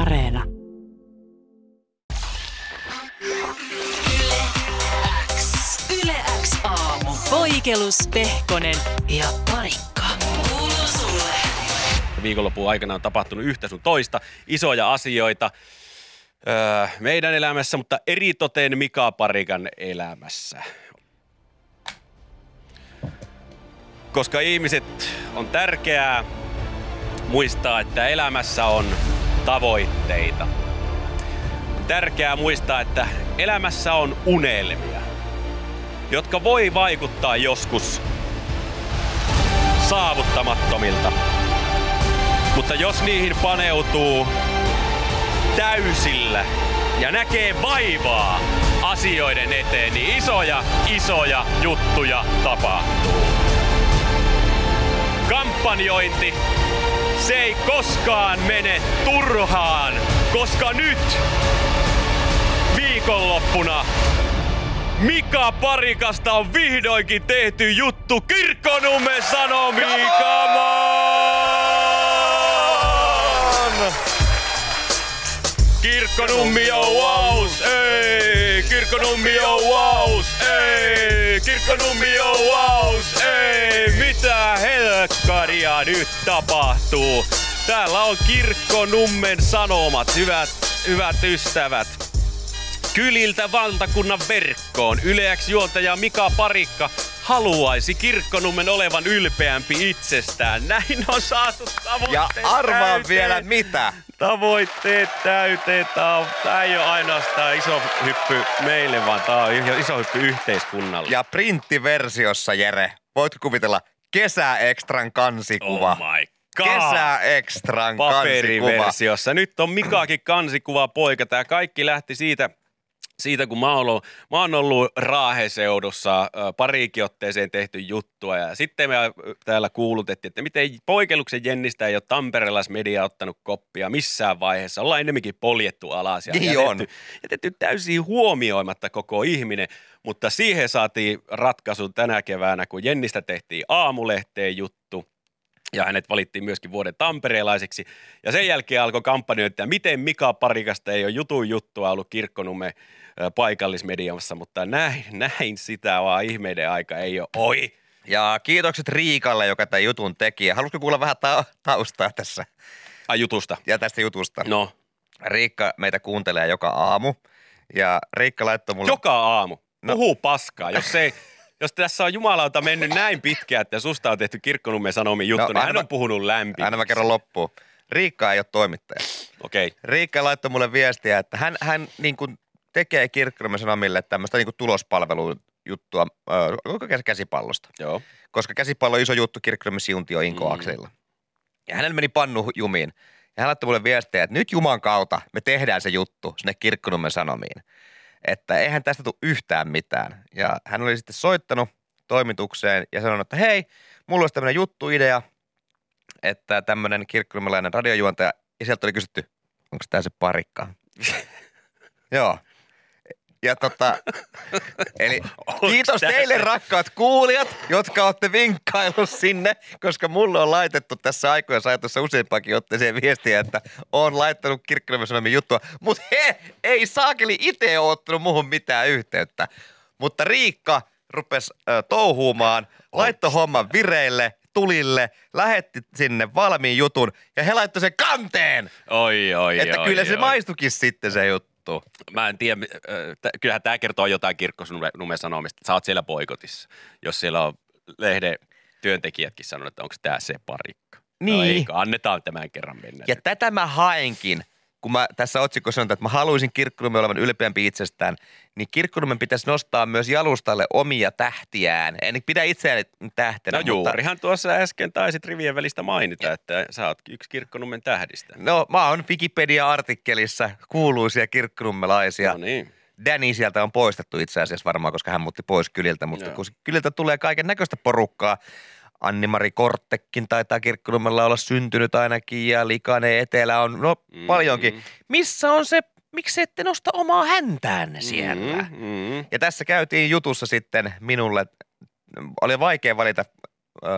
Areena. Yle X aamu. Poikelus, Pehkonen ja Parikka. Kuuluu sulle. Viikonlopun aikana on tapahtunut yhtä sun toista isoja asioita meidän elämässä, mutta eritoten Mika Parikan elämässä. Koska ihmiset on tärkeää muistaa, että elämässä on tavoitteita. On tärkeää muistaa, että elämässä on unelmia, jotka voi vaikuttaa joskus saavuttamattomilta. Mutta jos niihin paneutuu täysillä ja näkee vaivaa asioiden eteen, niin isoja juttuja tapahtuu. Kampanjointi, se ei koskaan mene turhaan, koska nyt viikonloppuna Mika Parikasta on vihdoinkin tehty juttu Kirkkonummen Sanomiin. Come on! Kirkkonummi on waus, ei! Kirkkonummi on waus, ei! Kirkkonummi on waus, ei! Mitä helkkaria nyt tapahtuu? Täällä on Kirkkonummen Sanomat, hyvät ystävät. Kyliltä valtakunnan verkkoon Yle X-juontaja Mika Parikka haluaisi Kirkkonummen olevan ylpeämpi itsestään. Näin on saatu tavoitteet ja arvaa täyteen. vielä mitä? Tavoitteet täyteen. Tämä ei ole ainoastaan iso hyppy meille, vaan tämä on iso hyppy yhteiskunnalle. Ja printtiversiossa, Jere, voitko kuvitella Kesäekstran kansikuva? Oh my God. Kesäekstran kansikuva. Paperiversiossa. Nyt on Mikakin kansikuva poika. Tämä kaikki lähti siitä, kun mä oon ollut Raaheseudussa pariikin otteeseen tehty juttua ja sitten me täällä kuulutettiin, että miten Poikeluksen Jennistä ei ole tamperelaismedia ottanut koppia missään vaiheessa. Ollaan ennemminkin poljettu alas ja jätetty täysin huomioimatta koko ihminen, mutta siihen saatiin ratkaisu tänä keväänä, kun Jennistä tehtiin Aamulehteen juttu. Ja hänet valittiin myöskin vuoden tamperelaiseksi. Ja sen jälkeen alkoi kampanjoida, miten Mika Parikasta ei ole juttua ollut Kirkkonummen paikallismediassa, mutta näin sitä vaan ihmeiden aika ei ole ohi. Ja kiitokset Riikalle, joka tämän jutun teki. Haluatko kuulla vähän taustaa tässä? Jutusta? Ja tästä jutusta. No. Riikka meitä kuuntelee joka aamu. Ja Riikka laittoi mulle... Joka aamu? Puhuu paskaa. Jos tässä on jumalauta mennyt näin pitkään, että susta on tehty Kirkkonummen Sanomiin juttu, niin hän on puhunut lämpimästi. Aina mä kerron loppuun. Riikka ei ole toimittaja. Okei. Okay. Riikka laittoi mulle viestiä, että hän niin kuin tekee Kirkkonummen Sanomille tämmöistä niin kuin tulospalvelujuttua käsipallosta. Joo. Koska käsipallo on iso juttu Kirkkonummen Siuntio Inko Akselilla. Ja hänellä meni pannu jumiin. Ja hän laittoi mulle viestiä, että nyt Juman kautta me tehdään se juttu sinne Kirkkonummen Sanomiin. Että eihän tästä tule yhtään mitään. Ja hän oli sitten soittanut toimitukseen ja sanonut, että hei, mulla olisi tämmöinen juttuidea, että tämmöinen kirkkonummelainen radiojuontaja, ja sieltä oli kysytty, onko tämä se Parikka? Joo. Ja eli kiitos teille rakkaat kuulijat, jotka olette vinkkaillut sinne, koska mulle on laitettu tässä aikojen saatossa useampakin otteeseen viestiä, että on laittanut Kirkkonummen Sanomien juttua, mutta he ei saakeli itse ole ottanut muuhun mitään yhteyttä. Mutta Riikka rupesi touhuumaan, laittoi homman vireille, tulille, lähetti sinne valmiin jutun ja he laittoi sen kanteen. Että kyllä se maistukin sitten se juttu. Mä en tiedä, kyllähän tämä kertoo jotain Kirkkonummen Sanomista. Sä oot siellä boikotissa, jos siellä on lehden työntekijätkin sanonut, että onko tämä se Parikka. Niin. No eikö, annetaan tämän kerran mennä. Ja tätä mä haenkin, kun mä tässä otsikossa sanotaan, että mä haluaisin Kirkkonummen olevan ylpeämpi itsestään, niin Kirkkonummen pitäisi nostaa myös jalustalle omia tähtiään. En pidä itseäni tähtenä. No juurihan tuossa äsken taisit rivien välistä mainita, että sä oot yksi Kirkkonummen tähdistä. No mä oon Wikipedia-artikkelissa kuuluisia kirkkonummelaisia. No niin. Danny sieltä on poistettu itse asiassa varmaan, koska hän muutti pois kyliltä, mutta kun kyliltä tulee kaiken näköistä porukkaa. Anni-Mari Korttekin taitaa Kirkkonummella olla syntynyt ainakin ja Likainen Etelä on, paljonkin. Missä on se, miksi ette nosta omaa häntäänne siellä? Ja tässä käytiin jutussa sitten minulle, oli vaikea valita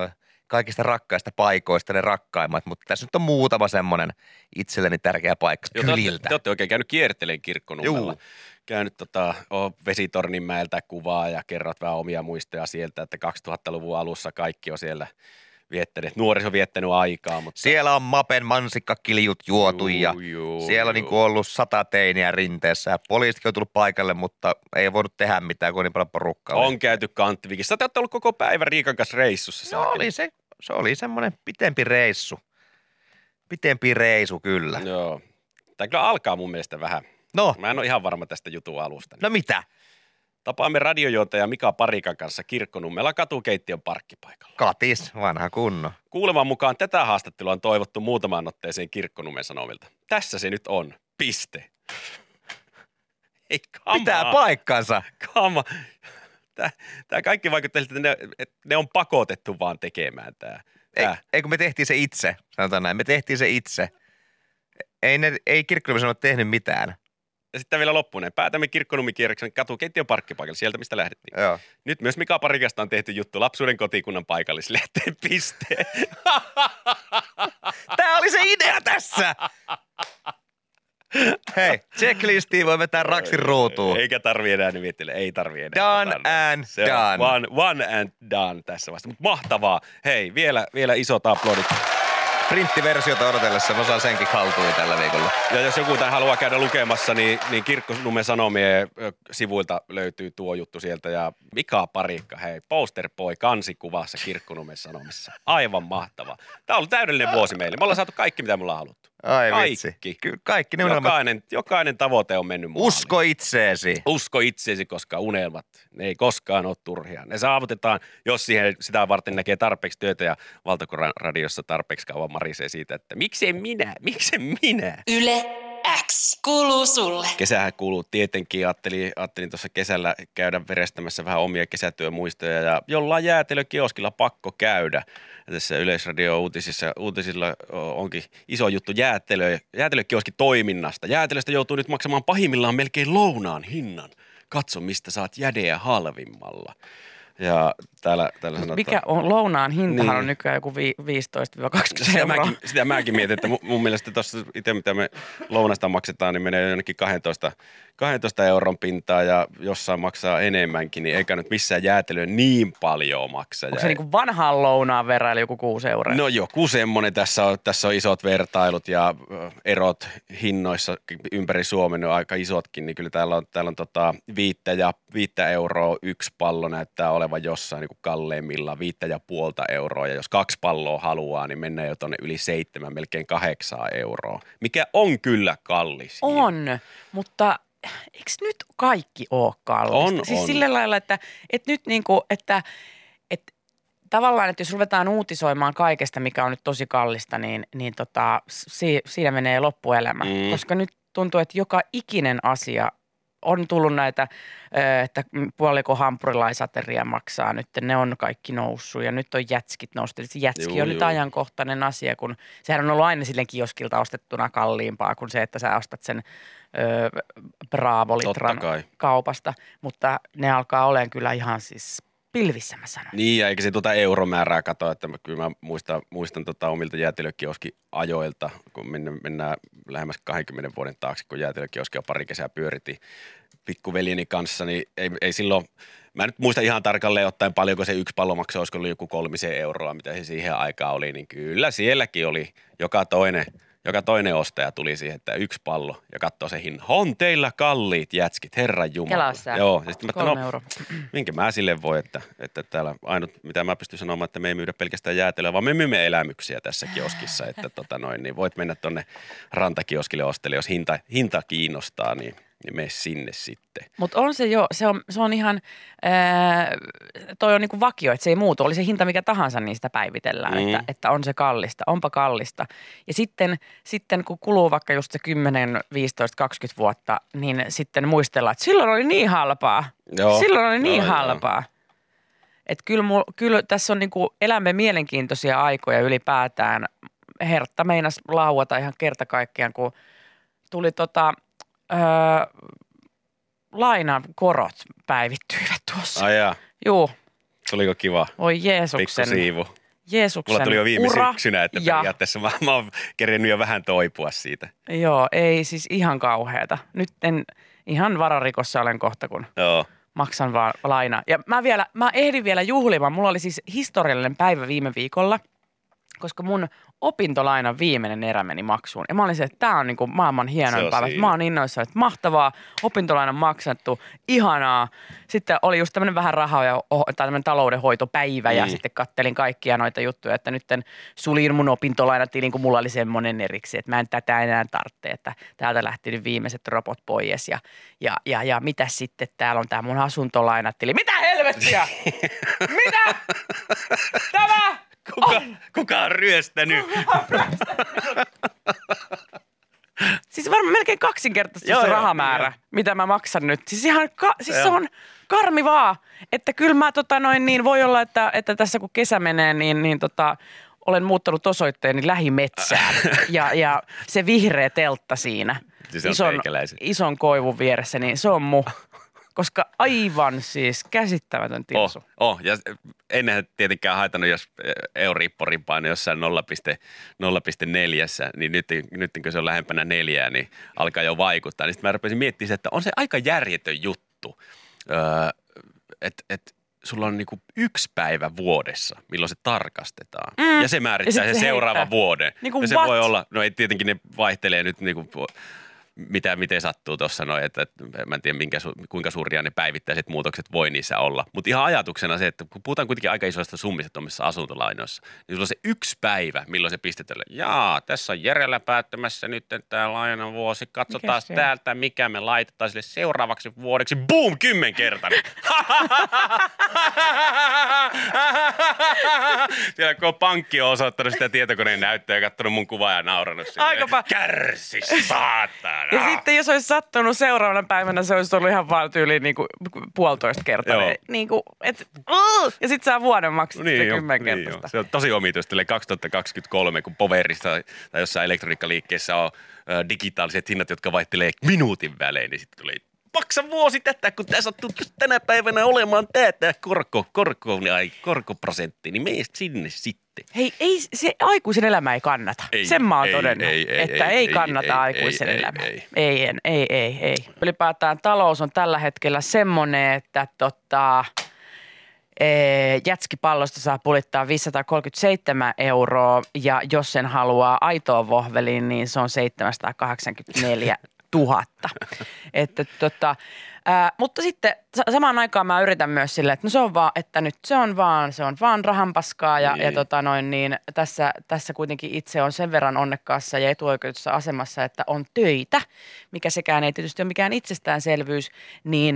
kaikista rakkaista paikoista ne rakkaimmat, mutta tässä nyt on muutama semmoinen itselleni tärkeä paikka kyliltä. Te olette oikein käynyt kierteleen Kirkkonummella. Käynyt Vesitorninmäeltä kuvaa ja kerrot vähän omia muistoja sieltä, että 2000-luvun alussa kaikki on siellä viettäneet, nuoriso viettänyt aikaa. Mutta siellä on Mapen mansikkakiljut juotu ja siellä on niinku ollut 100 teiniä rinteessä ja poliisikin on tullut paikalle, mutta ei voinut tehdä mitään, kun on niin paljon porukkaa. On käyty Kanttivikissä. Sä oot ollut koko päivän Riikan kanssa reissussa. No se oli semmoinen pitempi reissu. Pitempi reisu kyllä. Joo. Tämä kyllä alkaa mun mielestä vähän. No. Mä en ole ihan varma tästä jutun alusta. No mitä? Tapaamme radiojuontaja Mika Parikan kanssa Kirkkonummella Katukeittiön parkkipaikalla. Katis, vanha kunno. Kuuleman mukaan tätä haastattelua on toivottu muutamaan otteeseen Kirkkonummen Sanomilta. Tässä se nyt on. Piste. Ei kamaa. Pitää paikkansa. Kama. Tämä kaikki vaikuttaa siltä, että ne on pakotettu vaan tekemään tämä. Ei kun me tehtiin se itse, sanotaan näin. Me tehtiin se itse. Ei Kirkkonummen Sanomat tehnyt mitään. Ja sitten vielä loppuun. Päätämme Kirkkonummi-kierroksen Katukeittiön parkkipaikalle, sieltä mistä lähdettiin. Joo. Nyt myös Mika Parikasta on tehty juttu lapsuuden kotikunnan paikallislehteen piste. Tää oli se idea tässä! Hei, checklistiin voi vetää raksin ruutuun. Eikä tarvii enää nimittele, ei tarvii enää. Done and done. One and done tässä vasta. Mutta mahtavaa. Hei, vielä isot aplodit. Printtiversiota odotellessa mä saan senkin haltuun tällä viikolla. Ja jos joku tämän haluaa käydä lukemassa, niin Kirkkonummen Sanomien sivuilta löytyy tuo juttu sieltä. Ja Mika Parikka, hei, poster boy kansikuvassa Kirkkonummen Sanomissa. Aivan mahtava. Tämä on ollut täydellinen vuosi meille. Me ollaan saatu kaikki, mitä me ollaan haluttu. Ai kaikki. Vitsi. Kaikki ne jokainen tavoite on mennyt maaliin. Usko itseesi. Usko itseesi, koska unelmat, ne ei koskaan ole turhia. Ne saavutetaan, jos sitä varten näkee tarpeeksi työtä ja Valtakunnan radiossa tarpeeksi kauan marisee siitä, että miksi minä? Yle X kuuluu sulle. Kesähän kuuluu tietenkin. Ajattelin tuossa kesällä käydä verestämässä vähän omia kesätyömuistoja ja jollain jäätelökioskilla pakko käydä. Ja tässä Yleisradio-uutisilla onkin iso juttu jäätelökioski toiminnasta. Jäätelöstä joutuu nyt maksamaan pahimmillaan melkein lounaan hinnan. Katso, mistä saat jädeä halvimmalla. Ja täällä sanotaan... Mikä on lounaan hintahan Niin. on nykyään joku 15-20 euroa. Sitä mäkin mietin, että mun mielestä tuossa itse mitä me lounasta maksetaan, niin menee jonnekin 12 euron pintaa ja jossain maksaa enemmänkin, niin eikä nyt missään jäätelöä niin paljon maksa. Onko se niin kuin vanhaan lounaan verran, eli joku 6 euroa? No joku semmoinen, tässä on isot vertailut ja erot hinnoissa ympäri Suomen on aika isotkin, niin kyllä täällä on 5 euroa yksi pallo näyttää olevan jossain niin kuin kalleimmillaan 5,5 euroa ja jos 2 palloa haluaa, niin mennään jo tuonne yli 7, melkein 8 euroa, mikä on kyllä kallis. On, mutta eikö nyt kaikki ole kallista? Siis On. sillä lailla, että nyt niinku, että tavallaan, että jos ruvetaan uutisoimaan kaikesta, mikä on nyt tosi kallista, niin siinä menee loppuelämä. Koska nyt tuntuu, että joka ikinen asia on tullut näitä, että puoliko hampurilaisateria maksaa nyt, ne on kaikki noussut ja nyt on jätskit noussut. Eli se jätski on nyt ajankohtainen asia, kun sehän on ollut aina silleen kioskilta ostettuna kalliimpaa kuin se, että sä ostat sen Bravo-litran kaupasta. Mutta ne alkaa olemaan kyllä ihan siis pilvissä, mä sanon. Niin, ja eikä se euromäärää katoa, että kyllä mä muistan omilta jäätelökioskiajoilta, kun mennään lähemmäs 20 vuoden taakse, kun jäätelökioskia pari kesää pyöritin pikkuveljeni kanssa, niin ei silloin, mä nyt muista ihan tarkalleen ottaen paljonko se yksi pallo maksoi, olisiko ollut joku 3 euroa, mitä se siihen aikaan oli, niin kyllä sielläkin oli joka toinen ostaja tuli siihen, että yksi pallo ja katsoo se hinnan. On teillä kalliit jätskit, herran jumala. Kelassa. Joo, ja sitten mä 3 euroa. minkä mä sille voi, että täällä ainut, mitä mä pystyn sanomaan, että me ei myydä pelkästään jäätelöä, vaan me myymme elämyksiä tässä kioskissa, että niin voit mennä tonne rantakioskille ostelle, jos hinta kiinnostaa, niin mene sinne sitten. Mutta on se jo, se on ihan, toi on niinku vakio, että se ei muutu. Oli se hinta mikä tahansa, niin sitä päivitellään, että on se kallista, onpa kallista. Ja sitten kun kuluu vaikka just se 10, 15, 20 vuotta, niin sitten muistellaan, että silloin oli niin halpaa. Joo. Silloin oli niin halpaa. Että kyllä tässä on niinku elämme mielenkiintoisia aikoja ylipäätään. Hertta meinas lauata ihan kerta kaikkiaan, kun tuli lainan korot päivittyivät tuossa. Ai jaa. Juu. Tuliko kiva? Voi Jeesuksen. Pikku siivu. Jeesuksen Mulla tuli jo viime ura syksynä, että ja periaatteessa mä oon kerennyt jo vähän toipua siitä. joo, ei siis ihan kauheata. Nyt ihan vararikossa olen kohta, kun Joo. maksan vaan lainaa. Ja mä ehdin vielä juhlimaan. Mulla oli siis historiallinen päivä viime viikolla, koska mun opintolainan viimeinen erä meni maksuun. Ja mä olin se, että tää on niinku maailman hienoin päivä. Mä oon innoissani, että mahtavaa, opintolainan maksettu, ihanaa. Sitten oli just tämmönen vähän rahaa tai tämmönen taloudenhoitopäivä ja sitten kattelin kaikkia noita juttuja, että nytten sulin mun opintolainatilin, kun mulla oli semmonen eriksi, että mä en tätä enää tarvitse, että täältä lähti nyt viimeiset robot pois ja mitä sitten täällä on tää mun asuntolainatili. Mitä helvettiä? Mitä? Tämä? Kuka on ryöstänyt? Siis varmaan melkein kaksinkertaisesti se rahamäärä, mitä mä maksan nyt. Siis ihan, se on karmivaa, että kyllä mä voi olla, että tässä kun kesä menee, olen muuttanut osoitteeni lähimetsään ja se vihreä teltta siinä ison koivun vieressä, niin se on koska aivan siis käsittämätön tilsu. Ja ennenhän tietenkään haitannut, jos Euribborin paino jossain 0,4, niin nyt kun se on lähempänä 4, niin alkaa jo vaikuttaa. Niin sitten mä rupesin miettimään, että on se aika järjetön juttu, että sulla on niinku 1 päivä vuodessa, milloin se tarkastetaan. Ja se määrittää sen seuraavan vuoden. Niinku ja se voi olla, no ei tietenkin ne vaihtelee nyt niinku miten sattuu tuossa noin, että mä en tiedä kuinka suuria ne päivittäiset muutokset voi niissä olla. Mutta ihan ajatuksena se, että kun puhutaan kuitenkin aika isoista summista tuommoisissa asuntolainoissa, niin sulla on se 1 päivä, milloin se pistetään. Jaa, tässä on Jerellä päättämässä nyt tämä lainan vuosi. Katsotaan täältä, mikä me laitetaan sille seuraavaksi vuodeksi. Boom, 10-kertainen. Siellä kun pankki on osoittanut sitä tietokoneen näyttöä ja katsonut mun kuvaa ja nauranut sille. Kärsi, saatana. Ja sitten jos olisi sattunut seuraavana päivänä, se olisi ollut ihan vaan tyyliin niinku 1,5 kertaa. Niinku, ja sitten saa vuoden maksaa 10 kertaa. Se on tosi omituista. 2023, kun Powerissa tai jossain elektroniikkaliikkeessä on digitaaliset hinnat, jotka vaihtelee minuutin välein, niin sitten tulee maksa vuosi tätä, kun tämä sattuu just tänä päivänä olemaan tämä korkoprosentti, niin mene sinne sitten. Hei, se aikuisen elämä ei kannata. Sen mä oon todennut, että ei kannata aikuisen elämä. Ei. Ylipäätään talous on tällä hetkellä semmoinen, että jätskipallosta saa pulittaa 537 € ja jos sen haluaa aitoa vohveliin, niin se on 784 000. Mutta sitten samaan aikaan mä yritän myös silleen, että no se on vaan, että nyt se on vaan rahanpaskaa ja tässä kuitenkin itse on sen verran onnekkaassa ja etuoikeutussa asemassa, että on töitä, mikä sekään ei tietysti ole mikään itsestäänselvyys, niin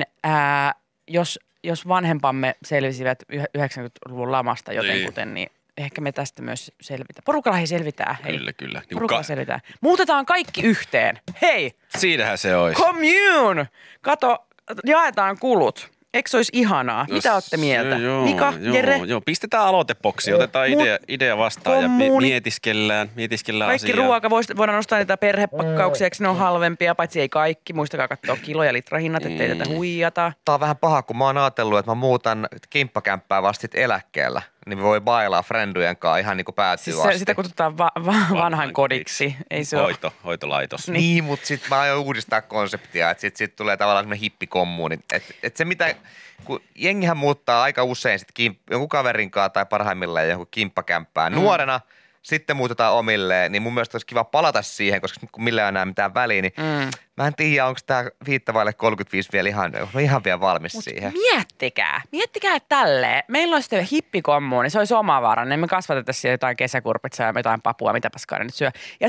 jos vanhempamme selvisivät 90-luvun lamasta jotenkuten, niin ehkä me tästä myös selvitään. Porukalla ei selvitään. Hei. Kyllä. Porukalla selvitään. Muutetaan kaikki yhteen. Hei! Siinähän se olisi. Commune! Kato, jaetaan kulut. Eikö se olisi ihanaa? Mitä olette mieltä? Mika, Jere? Joo, pistetään aloiteboksi, otetaan idea vastaan ja mietiskellään kaikki asiaa. Ruoka, voidaan nostaa niitä perhepakkauksia, ne on halvempia, paitsi ei kaikki. Muistakaa katsoa kilo- ja litrahinnat, ettei tätä huijata. Tää on vähän paha, kun mä oon ajatellut, että mä muutan kimppakämppää vastit eläkkeellä. Niin voi bailaa frendujen kanssa ihan niin kuin päätyy siis asti. Sitä kutsutaan vanhan kodiksi. Ei se Hoitolaitos. Niin, mutta sitten mä aion uudistaa konseptia, että sit tulee tavallaan semmoinen hippikommuuni. Että se mitä, kun jengihän muuttaa aika usein sit jonkun kaverin kanssa tai parhaimmillaan jonkun kimppakämppään nuorena, sitten muutetaan omilleen, niin mun mielestä olisi kiva palata siihen, koska kun millään enää mitään väliä, niin mä en tiedä, onko tämä 5-35 vielä ihan vielä valmis siihen. Miettikää tälleen. Meillä olisi sitten hippikommuuni, se olisi omavarainen. Me kasvatetaan siellä jotain kesäkurpitsaa ja jotain papua, mitä paskaa ne nyt syö. Ja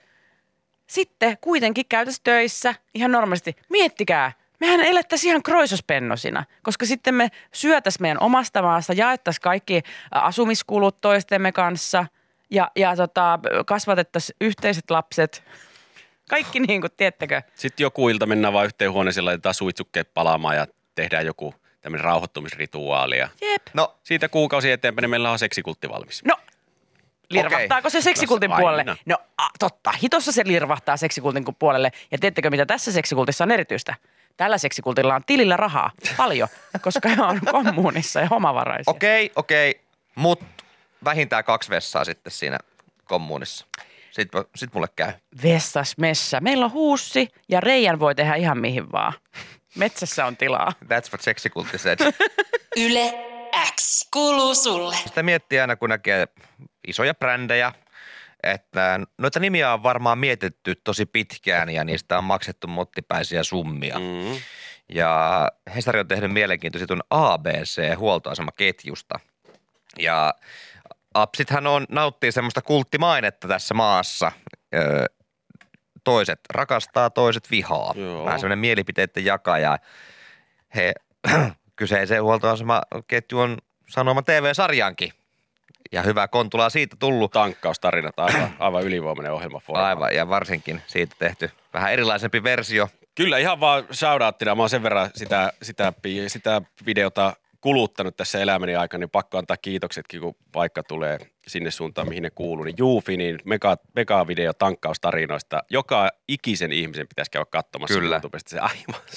sitten kuitenkin käytäisiin töissä ihan normaalisti. Miettikää. Mehän elettäisiin ihan kroisospennosina, koska sitten me syötäisiin meidän omasta maasta, jaettaisiin kaikki asumiskulut toistemme kanssa ja kasvatettaisiin yhteiset lapset. Kaikki niin kuin, tiedättekö? Sitten joku ilta mennään vaan yhteen huoneeseen, laitetaan suitsukkeet palaamaan ja tehdään joku tämmöinen rauhoittumisrituaali. Jep. No, siitä kuukausi eteenpäin niin meillä on seksikultti valmis. No, lirvahtaako se seksikultin puolelle? Aina. No totta, hitossa se lirvahtaa seksikultin puolelle. Ja tiedättekö, mitä tässä seksikultissa on erityistä? Tällä seksikultilla on tilillä rahaa paljon, koska he on kommunissa ja omavaraisia. Okei, mutta vähintään 2 vessaa sitten siinä kommunissa. Sitten mulle käy. Vessasmessa. Meillä on huussi ja reijän voi tehdä ihan mihin vaan. Metsässä on tilaa. That's what seksikultti said. Yle X kuuluu sulle. Sitä miettii aina, kun näkee isoja brändejä, että noita nimiä on varmaan mietitty tosi pitkään ja niistä on maksettu mottipäisiä summia. Mm. Ja Hesari on tehnyt mielenkiintoisen ABC-huoltoasemaketjusta. Ja apsithan nauttii semmoista kulttimainetta tässä maassa. Toiset rakastaa, toiset vihaa. Joo. Vähän semmoinen mielipiteiden jakaja. Kyseisen huoltoasemaketju on Sanoma TV-sarjankin. Ja hyvä Kontula siitä tullut. Tankkaustarinat, aivan ylivoimainen ohjelmaforma. Aivan, ja varsinkin siitä tehty vähän erilaisempi versio. Kyllä ihan vaan shoutouttina. Mä oon sen verran sitä videota kuluttanut tässä elämäni aikana, niin pakko antaa kiitoksetkin, kun paikka tulee sinne suuntaan, mihin ne kuuluu. Niin Juufinin mega-video tankkaustarinoista. Joka ikisen ihmisen pitäisi käydä katsomassa. Kyllä. YouTubesta. Se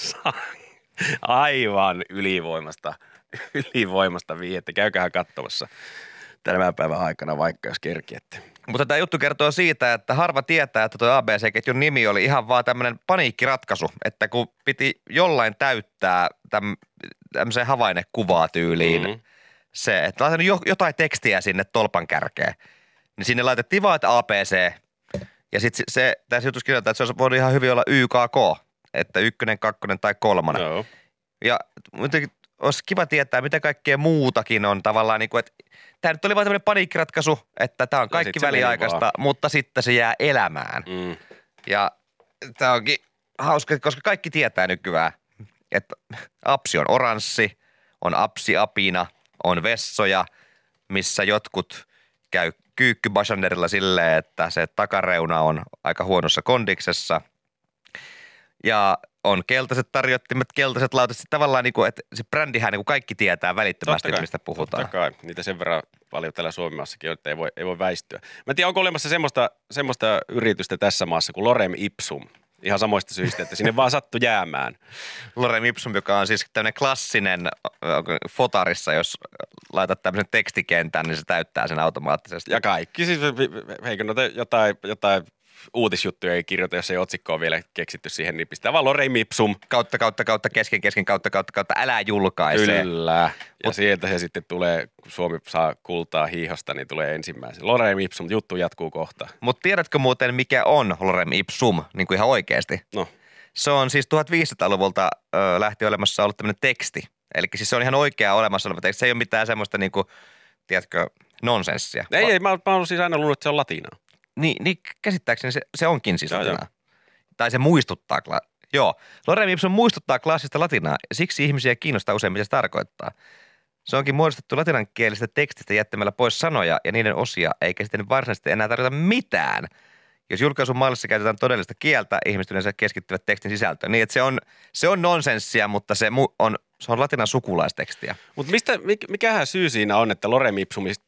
aivan ylivoimasta viihettä. Käykähän katsomassa tämän päivän aikana, vaikka jos kerkiette. Mutta tämä juttu kertoo siitä, että harva tietää, että tuo ABC-ketjun nimi oli ihan vaan tämmöinen paniikkiratkaisu, että kun piti jollain täyttää tämmöiseen havainnekuvaa tyyliin se, että laitanut jotain tekstiä sinne tolpan kärkeen, niin sinne laitettiin vaan, että ABC. Ja sitten tässä jutussa kirjoitetaan, että se olisi voinut ihan hyvin olla YKK, että 1, 2 tai 3. Joo. Ja muutenkin olisi kiva tietää, mitä kaikkea muutakin on tavallaan, niin kuin, että tämä nyt oli vain tämmöinen paniikkiratkaisu, että tämä on kaikki väliaikaista, mutta sitten se jää elämään. Mm. Ja tämä onkin hauska, koska kaikki tietää nykyään, että apsi on oranssi, on apsiapina, on vessoja, missä jotkut käy kyykkybashanderilla silleen, että se takareuna on aika huonossa kondiksessa. Ja on keltaiset tarjottimet, keltaiset lautaset. Tavallaan niin kuin, että se brändihän niin kuin kaikki tietää välittömästi, mistä puhutaan. Totta kai. Niitä sen verran paljon täällä Suomessakin on, että ei voi väistyä. Mä en tiedä, onko olemassa semmoista yritystä tässä maassa kuin Lorem Ipsum. Ihan samoista syistä, että sinne vaan sattui jäämään. Lorem Ipsum, joka on siis tämmöinen klassinen fotarissa, jos laitat tämmöisen tekstikentän, niin se täyttää sen automaattisesti. Ja kaikki. Siis, eikö noita jotain uutisjuttuja ei kirjoita, jos ei otsikko ole vielä keksitty siihen, niin pistää vaan Lorem Ipsum. Kautta, kesken, kautta, älä julkaise. Kyllä. Ja sieltä se sitten tulee, kun Suomi saa kultaa hiihosta, niin tulee ensimmäisen. Lorem Ipsum, juttu jatkuu kohta. Mutta tiedätkö muuten, mikä on Lorem Ipsum, niin kuin ihan oikeasti? No. Se on siis 1500-luvulta lähtien olemassa ollut tämmöinen teksti. Eli siis se on ihan oikea olemassa oleva teksti. Se ei ole mitään semmoista, niin kuin, tiedätkö, nonsenssia. Ei, mä oon siis aina luullut, että se on latinaa. Niin käsittääkseni se onkin siis latinaa. Tai se muistuttaa, Lorem Ipsum muistuttaa klassista latinaa, siksi ihmisiä kiinnostaa usein, mitä se tarkoittaa. Se onkin muodostettu latinankielisestä tekstistä jättämällä pois sanoja ja niiden osia, eikä sitten varsinaisesti enää tarkoita mitään. Jos julkaisun mallissa käytetään todellista kieltä, ihmiset yleensä keskittyvät tekstin sisältöön. Niin, että se on nonsenssia, mutta se on latinan sukulaistekstiä. Mutta mikähän syy siinä on, että Lorem Ipsumista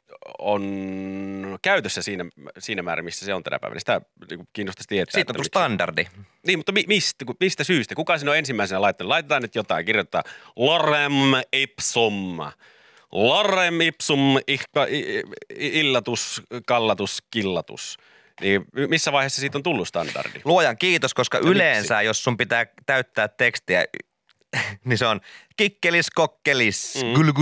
on käytössä siinä määrin, missä se on tänä päivänä? Sitä kiinnostaisi tietää. Siitä on tullut standardi. Niin, mutta mistä syystä? Kuka siinä on ensimmäisenä laittanut? Laitetaan nyt jotain, kirjoittaa Lorem Ipsum. Lorem Ipsum, illatus, kallatus, killatus. Niin missä vaiheessa siitä on tullut standardi? Luojan kiitos, koska yleensä, jos sun pitää täyttää tekstiä, niin se on kikkelis, kokkelis,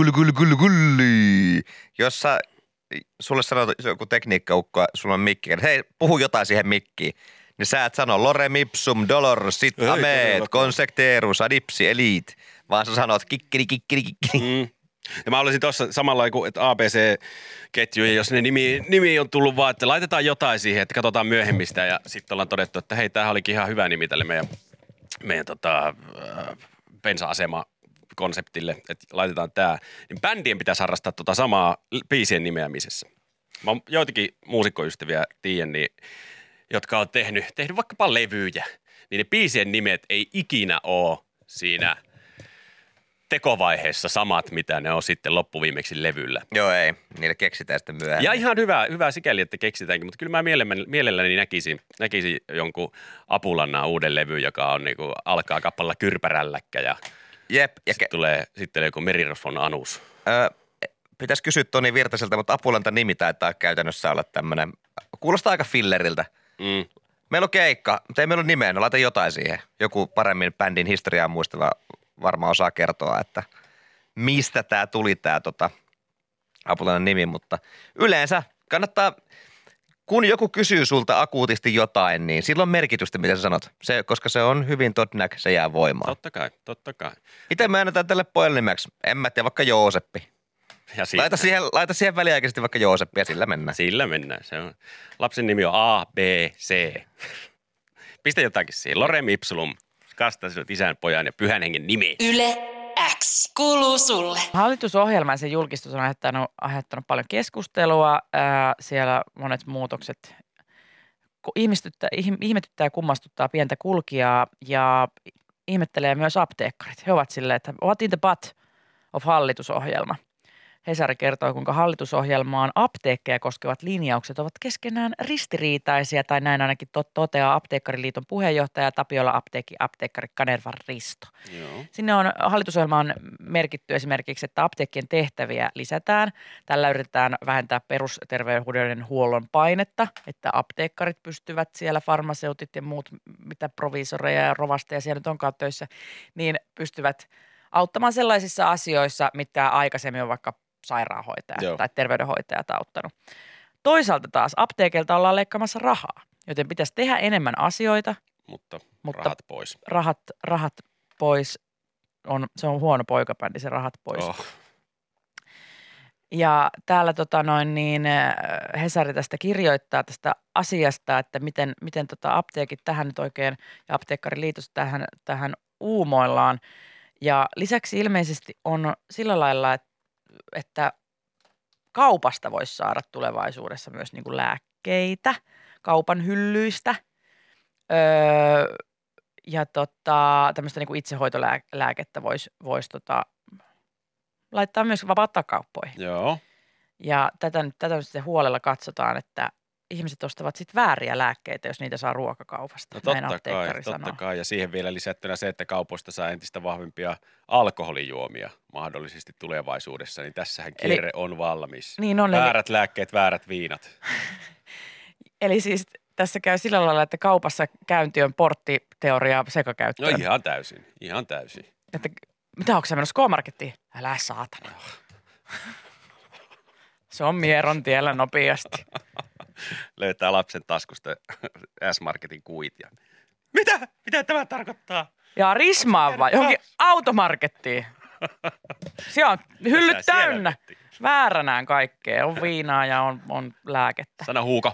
gulli. Jos sulle sanoo joku tekniikkaukko, sulla on mikki, että hei, puhu jotain siihen mikkiin, niin sä et sano Lorem Ipsum, dolor, sit amet, consecterus, adipsi, elit, vaan sä sanot kikkeli. Ja mä olisin tuossa samalla kuin, että ABC-ketju, ja jos ne nimi on tullut vaan, että laitetaan jotain siihen, että katsotaan myöhemmistä, ja sitten ollaan todettu, että hei, tämähän olikin ihan hyvä nimi tälle meidän bensa-asema-konseptille, että laitetaan tämä. Niin bändien pitäisi harrastaa samaa biisien nimeämisessä. Mä oon joitakin muusikkoystäviä tiedän, niin, jotka on tehnyt vaikkapa levyjä, niin ne biisien nimet ei ikinä ole siinä tekovaiheessa samat, mitä ne on sitten loppuviimeksi levyllä. Joo, ei. Niille keksitään sitten myöhemmin. Ja ihan hyvä sikäli, että keksitäänkin, mutta kyllä mä mielelläni näkisin jonkun Apulannan uuden levy, joka on niinku, alkaa kappalalla Kyrpärälläkkä ja Jep. sitten tulee joku Merirosvon Anus. Pitäisi kysyä Toni Virtaselta, mutta Apulanta nimi taitaa käytännössä olla tämmöinen. Kuulostaa aika filleriltä. Meillä on keikka, mutta ei meillä ole nimeä, no laita jotain siihen. Joku paremmin bändin historiaa muistava varmaan osaa kertoa, että mistä tämä tuli tämä Apulannan nimi, mutta yleensä kannattaa, kun joku kysyy sulta akuutisti jotain, niin sillä on merkitystä, mitä sä sanot. Koska se on hyvin todennäköisesti, se jää voimaan. Totta kai. Miten me annetaan tälle pojalle nimeksi? En mä tiedä, vaikka Jooseppi. Ja Laita siihen väliaikaisesti vaikka Jooseppi ja sillä mennään. Sillä mennään. Se on. Lapsen nimi on A, B, C. Pistä jotakin siihen. Lorem ipsilum. Kastaa sinut isän, pojan ja pyhän hengen nimi. Yle X kuuluu sulle. Hallitusohjelma ja sen julkistus on aiheuttanut paljon keskustelua. Siellä monet muutokset ihmetyttää ja kummastuttaa pientä kulkijaa ja ihmettelee myös apteekkarit. He ovat silleen, että what in the butt of hallitusohjelma. Hesari kertoo, kuinka hallitusohjelmaan apteekkeja koskevat linjaukset ovat keskenään ristiriitaisia, tai näin ainakin toteaa Apteekkariliiton puheenjohtaja Tapiola apteekkari Kanervan Risto. Joo. Sinne on hallitusohjelmaan merkitty esimerkiksi, että apteekkien tehtäviä lisätään. Tällä yritetään vähentää perusterveydenhuollon painetta, että apteekkarit pystyvät siellä, farmaseutit ja muut, mitä proviisoreja ja rovasteja siellä nyt onkaan töissä, niin pystyvät auttamaan sellaisissa asioissa, mitkä aikaisemmin on vaikka sairaanhoitaja tai terveydenhoitajat auttanut. Toisaalta taas apteekilta ollaan leikkaamassa rahaa, joten pitäisi tehdä enemmän asioita. Mutta rahat pois. Rahat pois. Se on huono poikabändi, se rahat pois. Oh. Ja täällä Hesari tästä kirjoittaa tästä asiasta, että miten apteekit tähän nyt oikein ja Apteekkariliitos tähän uumoillaan. Ja lisäksi ilmeisesti on sillä lailla, että kaupasta voisi saada tulevaisuudessa myös niin kuin lääkkeitä kaupan hyllyistä ja tämmöistä niin kuin itsehoitolääkettä voisi laittaa myös vapauttaa kauppoihin. Joo. Ja tätä sitten huolella katsotaan, että ihmiset ostavat sitten vääriä lääkkeitä, jos niitä saa ruokakaupasta. No totta kai. Ja siihen vielä lisättynä se, että kaupoista saa entistä vahvempia alkoholijuomia mahdollisesti tulevaisuudessa, niin tässähän kierre on valmis. Niin on, väärät lääkkeet, väärät viinat. Eli siis tässä käy sillä lailla, että kaupassa käynti on porttiteoria sekakäyttöön. No ihan täysin. Että, mitä onko sä menossa K-markettiin? Älä saatana. Se on Mieron tiellä nopeasti. Löytää lapsen taskusta S-Marketin kuit ja mitä tämä tarkoittaa? Ja rismaan vai johonkin automarkettiin. Siellä on hyllyt täynnä. Vääränään kaikkea. On viinaa ja on lääkettä. Sano huuko.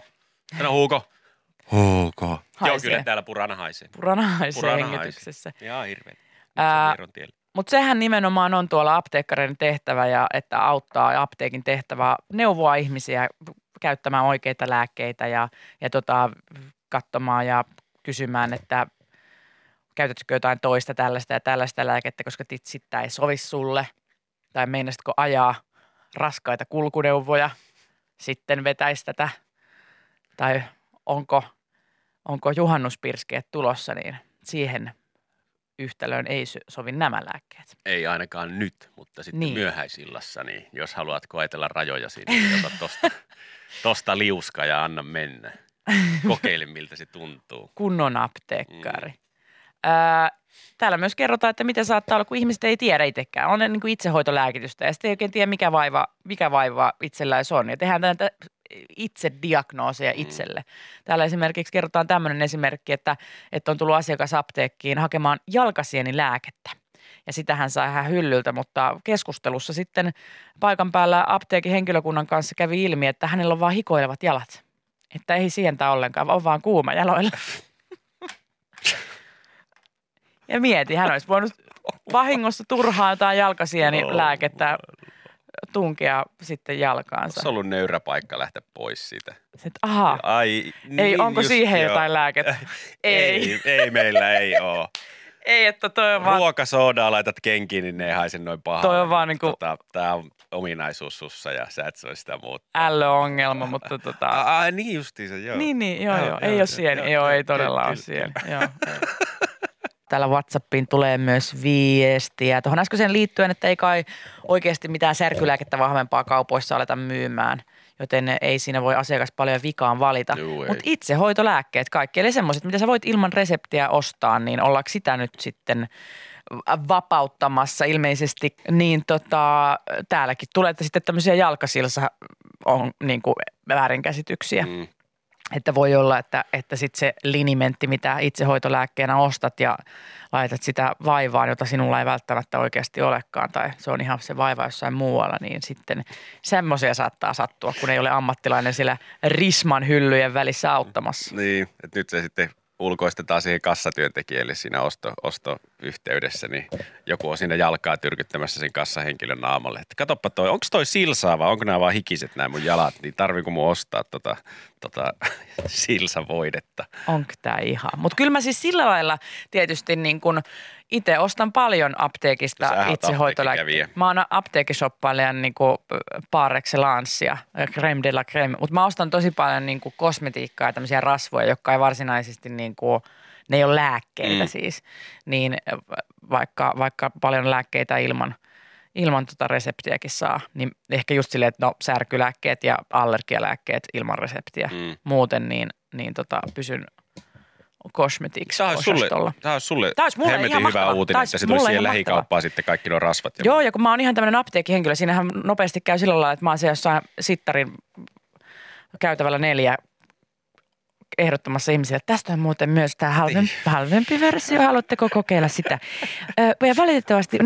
Joo, kyllä täällä purana haisee. Purana haisee hengityksessä. Ihan hirveä. Mutta sehän nimenomaan on tuolla apteekkareiden tehtävä ja että auttaa apteekin tehtävä neuvoa ihmisiä käyttämään oikeita lääkkeitä ja katsomaan ja kysymään, että käytätkö jotain toista tällaista ja tällaista lääkettä, koska sitä ei sovi sulle. Tai meinasitko ajaa raskaita kulkuneuvoja, sitten vetäisi tätä. Tai onko juhannuspirskeet tulossa, niin siihen yhtälöön ei sovi nämä lääkkeet. Ei ainakaan nyt, mutta sitten myöhäisillassa, niin jos haluat koetella rajoja sinne, niin ota tosta liuska ja anna mennä. Kokeile, miltä se tuntuu. Kunnon apteekkari. Täällä myös kerrotaan, että miten saattaa olla, kun ihmiset ei tiedä itsekään. On niin kuin itsehoitolääkitystä ja sitten ei oikein tiedä, mikä vaiva itsellään se on. Ja tehdään näitä itse diagnooseja itselle. Täällä esimerkiksi kerrotaan tämmöinen esimerkki, että on tullut asiakas apteekkiin hakemaan jalkasienilääkettä. Ja sitähän saa ihan hyllyltä, mutta keskustelussa sitten paikan päällä apteekin henkilökunnan kanssa kävi ilmi, että hänellä on vaan hikoilevat jalat. Että ei sientä ollenkaan, on vaan kuuma jaloilla. Ja mieti, hän olisi voinut vahingossa turhaa jotain jalkasienilääkettä tunkea sitten jalkaansa. Se on ollut nöyrä paikka lähteä pois siitä. Aha, ai, niin ei, onko just, siihen joo. jotain lääkettä? Ei meillä ei ole. Ei, että toi on vaan... Ruokasoodaa laitat kenkiin, niin ne ei haise noin pahaa. Toi on vaan niinku... Tää on ominaisuus sussa ja sä et soi sitä muuta. Ällöongelma, mutta niin justiinsa, joo. Niin, joo. Ei ole sieni. Joo, ei todella ole sieni. Joo. Täällä WhatsAppiin tulee myös viestiä. Tuohon äskeiseen liittyen, että ei kai oikeasti mitään särkylääkettä vahvempaa kaupoissa aleta myymään, joten ei siinä voi asiakas paljon vikaan valita. Mutta itsehoitolääkkeet kaikki, eli semmoiset, mitä sä voit ilman reseptiä ostaa, niin ollaanko sitä nyt sitten vapauttamassa ilmeisesti, niin täälläkin tulee, että sitten tämmöisiä jalkasilsa on niin kuin väärinkäsityksiä. Että voi olla, että sitten se linimentti, mitä itsehoitolääkkeenä ostat ja laitat sitä vaivaan, jota sinulla ei välttämättä oikeasti olekaan, tai se on ihan se vaiva jossain muualla, niin sitten semmoisia saattaa sattua, kun ei ole ammattilainen siellä Risman hyllyjen välissä auttamassa. Niin, että nyt se sitten ulkoistetaan siihen kassatyöntekijälle siinä ostoyhteydessä, niin joku on siinä jalkaa tyrkyttämässä sen kassahenkilön naamalle. Että katoppa onko toi silsaa vai onko nämä vaan hikiset nämä mun jalat, niin tarviiko mun ostaa silsavoidetta? Onko tämä ihan? Mutta kyllä mä siis sillä lailla tietysti niin kun itse ostan paljon apteekista itsehoitolääkkeitä. Mä oon apteekishoppailijan niin kuin par excellence ja crème de la crème, mutta mä ostan tosi paljon niin kuin kosmetiikkaa ja tämmöisiä rasvoja, jotka ei varsinaisesti niin kuin, ne ei ole lääkkeitä siis. Niin vaikka paljon lääkkeitä ilman reseptiäkin saa, niin ehkä just silleen, että särkylääkkeet ja allergialääkkeet ilman reseptiä. Muuten niin pysyn Cosmetics-osastolla. Tämä olisi sulle hemmetin hyvä uutinen, että se tulisi siihen lähikauppaan sitten kaikki nuo rasvat. Joo, ja kun mä oon ihan tämmöinen apteekkihenkilö, siinähän nopeasti käy sillä lailla, että mä oon siellä jossain Sittarin käytävällä 4 ehdottomassa ihmisille, että tästä on muuten myös tämä halvempi versio, haluatteko kokeilla sitä? Ja valitettavasti,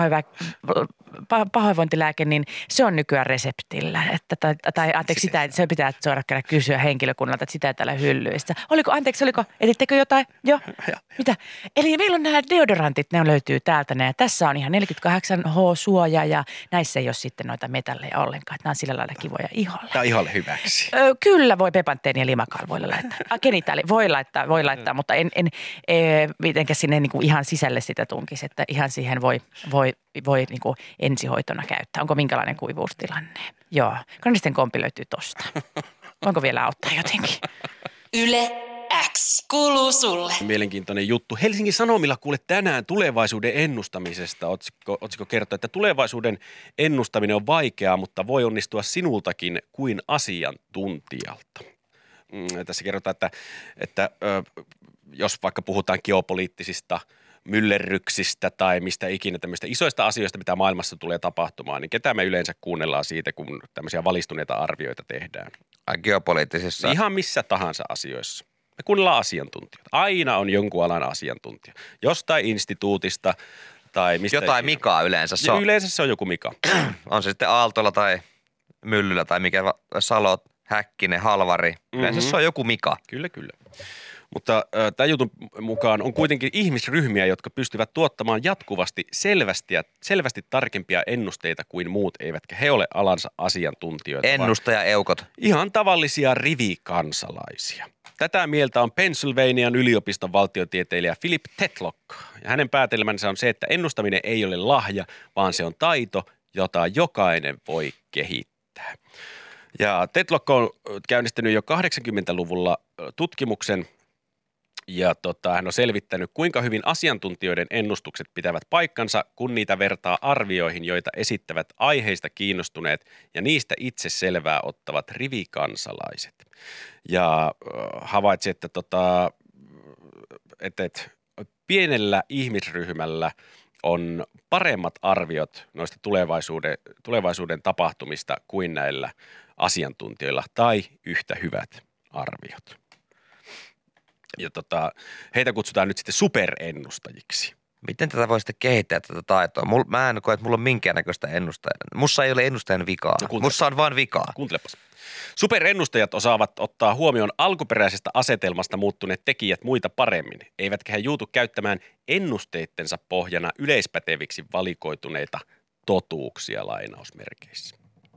matkapahoinvointilääke, niin se on nykyään reseptillä, tai anteeksi, se pitää suoraan kysyä henkilökunnalta, että sitä ei täällä hyllyissä. Oliko, etittekö jotain? Joo. Mitä? Eli meillä on nämä deodorantit, ne löytyy täältä, ja tässä on ihan 48H-suoja, ja näissä ei ole sitten noita metalleja ollenkaan, että nämä on sillä lailla kivoja iholle. Tämä on iholle hyväksi. Kyllä voi pepanteenia limakalvoilla laittaa. Genitaali voi laittaa, mutta en mitenkään sinne niin kuin ihan sisälle sitä tunkisi, että ihan siihen voi niin kuin ensihoitona käyttää. Onko minkälainen kuivuustilanne? Joo, Kranisten kompi löytyy tosta. Voinko vielä auttaa jotenkin? Yle X kuuluu sulle. Mielenkiintoinen juttu. Helsingin Sanomilla kuule tänään tulevaisuuden ennustamisesta. Otsikko kertoo, että tulevaisuuden ennustaminen on vaikeaa, mutta voi onnistua sinultakin kuin asiantuntijalta. Tässä kerrotaan, että jos vaikka puhutaan geopoliittisista myllerryksistä tai mistä ikinä tämmöistä isoista asioista, mitä maailmassa tulee tapahtumaan, niin ketä me yleensä kuunnellaan siitä, kun tämmöisiä valistuneita arvioita tehdään? Geopoliittisissa? Ihan missä tahansa asioissa. Me kuunnellaan asiantuntijoita. Aina on jonkun alan asiantuntija. Jostain instituutista tai mistä. Jotain Mikaa yleensä se on. Yleensä se on joku Mika. On se sitten Aaltolla tai Myllyllä tai mikä Salot, Häkkinen, Halvari. Yleensä se on joku Mika. Kyllä. Mutta tämän jutun mukaan on kuitenkin ihmisryhmiä, jotka pystyvät tuottamaan jatkuvasti selvästi tarkempia ennusteita kuin muut, eivätkä he ole alansa asiantuntijoita. Ennustaja-eukot. Ihan tavallisia rivikansalaisia. Tätä mieltä on Pennsylvanian yliopiston valtiotieteilijä Philip Tetlock. Ja hänen päätelmänsä on se, että ennustaminen ei ole lahja, vaan se on taito, jota jokainen voi kehittää. Ja Tetlock on käynnistänyt jo 80-luvulla tutkimuksen ja hän on selvittänyt, kuinka hyvin asiantuntijoiden ennustukset pitävät paikkansa, kun niitä vertaa arvioihin, joita esittävät aiheista kiinnostuneet ja niistä itse selvää ottavat rivikansalaiset. Ja havaitsi, että pienellä ihmisryhmällä on paremmat arviot noista tulevaisuuden tapahtumista kuin näillä asiantuntijoilla tai yhtä hyvät arviot. Ja heitä kutsutaan nyt sitten superennustajiksi. Miten tätä voi sitten kehittää tätä taitoa? Mä en koe, että mulla on minkäännäköistä ennustajaa. Mussa ei ole ennustajan vikaa. Mussa on vaan vikaa. Kuuntelepas. Superennustajat osaavat ottaa huomioon alkuperäisestä asetelmasta muuttuneet tekijät muita paremmin, eivätkä he juutu käyttämään ennusteittensa pohjana yleispäteviksi valikoituneita totuuksia lainausmerkeissä.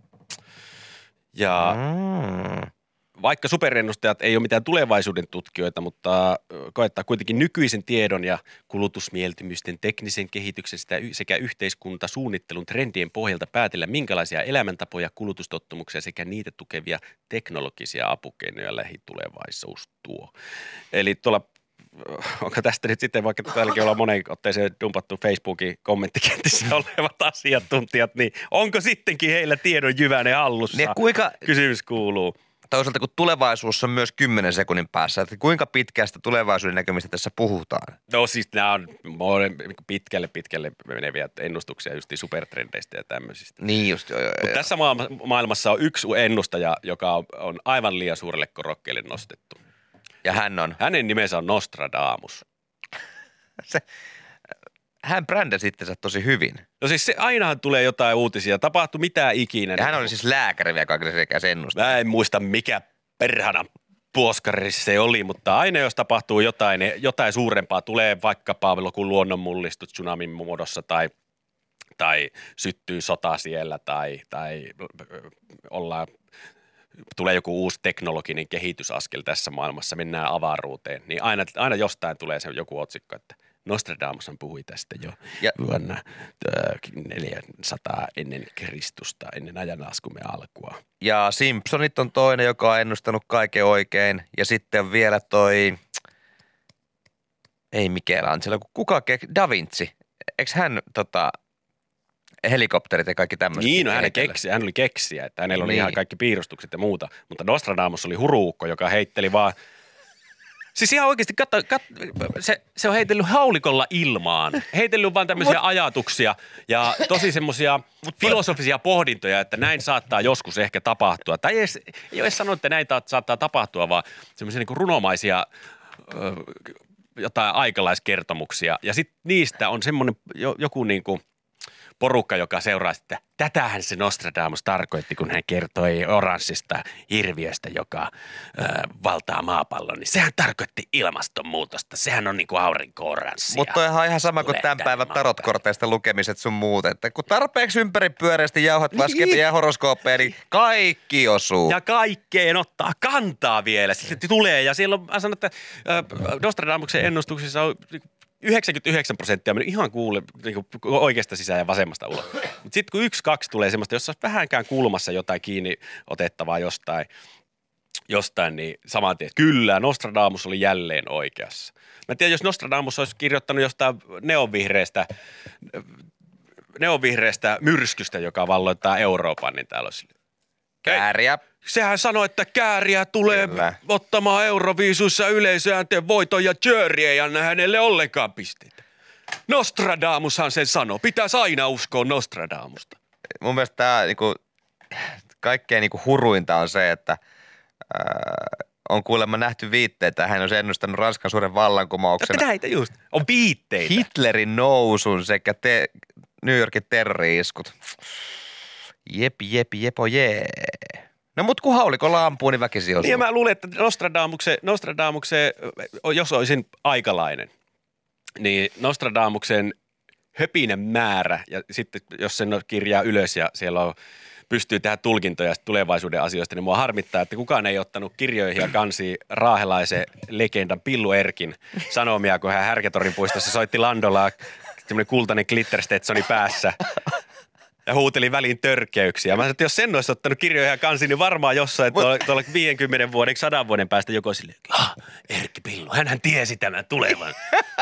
Ja vaikka superennustajat ei ole mitään tulevaisuuden tutkijoita, mutta koettaa kuitenkin nykyisen tiedon ja kulutusmieltymysten, teknisen kehityksen sekä yhteiskuntasuunnittelun trendien pohjalta päätellä, minkälaisia elämäntapoja, kulutustottumuksia sekä niitä tukevia teknologisia apukeinoja lähitulevaisuus tuo. Eli tuolla onko tästä nyt sitten, vaikka täälläkin ollaan moneen otteeseen dumpattu Facebookin kommenttikentissä olevat asiantuntijat, niin onko sittenkin heillä tiedon jyvänen hallussa? Niin kuinka, Kysymys kuuluu. toisaalta kun tulevaisuus on myös 10 sekunnin päässä, että kuinka pitkästä tulevaisuuden näkymistä tässä puhutaan? No siis nämä on pitkälle meneviä ennustuksia just supertrendeistä ja tämmöisistä. Niin just, joo. Mutta tässä maailmassa on yksi ennustaja, joka on aivan liian suurelle korokkeelle nostettu. Ja hän on? Hänen nimensä on Nostradamus. Hän brändäsi itsensä tosi hyvin. No siis se ainahan tulee jotain uutisia, tapahtuu mitään ikinä. Ja hän oli siis lääkäri vielä kaikille sekä se ennustaja. Mä en muista mikä perhana puoskarissa se oli, mutta aina jos tapahtuu jotain suurempaa, tulee vaikkapa joku luonnonmullistus tsunamin muodossa tai syttyy sota siellä tai tulee joku uusi teknologinen kehitysaskel tässä maailmassa, mennään avaruuteen, niin aina jostain tulee se joku otsikko, että Nostradamushan puhui tästä jo vuonna 400 ennen Kristusta, ennen ajanlaskumme alkua. Ja Simpsonit on toinen, joka on ennustanut kaiken oikein. Ja sitten vielä ei Michelangelo, Da Vinci. Eikö hän helikopterit ja kaikki tämmöiset? Niin, no hän oli keksijä, että hänellä oli ihan kaikki piirustukset ja muuta. Mutta Nostradamus oli huruukko, joka heitteli vaan. Siis ihan oikeasti, se on heitellyt haulikolla ilmaan, heitellyt vaan tämmöisiä ajatuksia ja tosi semmoisia filosofisia pohdintoja, että näin saattaa joskus ehkä tapahtua. Tai ei ole edes sanonut, että näin saattaa tapahtua, vaan semmoisia niin kuin runomaisia jotain aikalaiskertomuksia. Ja sitten niistä on semmoinen joku niin kuin porukka, joka seuraa, että tätähän se Nostradamus tarkoitti, kun hän kertoi oranssista hirviöstä, joka valtaa maapallon. Niin sehän tarkoitti ilmastonmuutosta. Sehän on niin kuin aurinko-oranssia. Mutta on ihan sama kuin tämän päivän tarotkorteista lukemiset sun muut. Että kun tarpeeksi ympäripyöreästi jauhat lasketaan ja horoskooppeja, niin kaikki osuu. Ja kaikkeen ottaa kantaa vielä. Sitten tulee ja siellä on, mä sanon, että Nostradamuksen ennustuksissa on 99% on mennyt ihan niin oikeasta sisään ja vasemmasta ulos. Mutta sitten kun 1-2 tulee semmoista, jossa olisi vähänkään kulmassa jotain kiinni otettavaa jostain, niin saman tien, kyllä, Nostradamus oli jälleen oikeassa. Mä tiedän, jos Nostradamus olisi kirjoittanut jostain neonvihreästä myrskystä, joka valloittaa Euroopan, niin täällä olisi Kääriä. Sehän sanoi, että kääriä tulee ottamaan Euroviisuissa yleisäänteen voiton ja Jury ei anna hänelle ollenkaan pisteitä. Nostradamushan sen sanoi. Pitäisi aina uskoa Nostradamusta. Mun mielestä tämä kaikkein huruinta on se, että on kuulemma nähty viitteitä. Hän on ennustanut Ranskan suuren vallankumouksen. Näitä just. On viitteitä. Hitlerin nousun sekä New Yorkin terrori-iskut. Jepo jee. No mut kun haulikolla ampuu, niin väkisin osuu. Niin mä luulen, että Nostradamuksen, jos olisin aikalainen, niin Nostradamuksen höpinen määrä ja sitten jos sen kirjaa ylös ja siellä on, pystyy tehdä tulkintoja tulevaisuuden asioista, niin mua harmittaa, että kukaan ei ottanut kirjoihin ja kansiin raahelaisen legendan Pillu Erkin sanomia, kun hän Härkätorin puistossa soitti Landolaa semmoinen kultainen glitterstetsoni päässä. Ja huuteli väliin törkeyksiä. Mä sanoin, että jos sen olisi ottanut kirjoja ja kansi, niin varmaan jossain tuolla 50 vuoden, 100 vuoden päästä joku silleen, Erkki Pillu, hänhän tiesi tämän tulevan.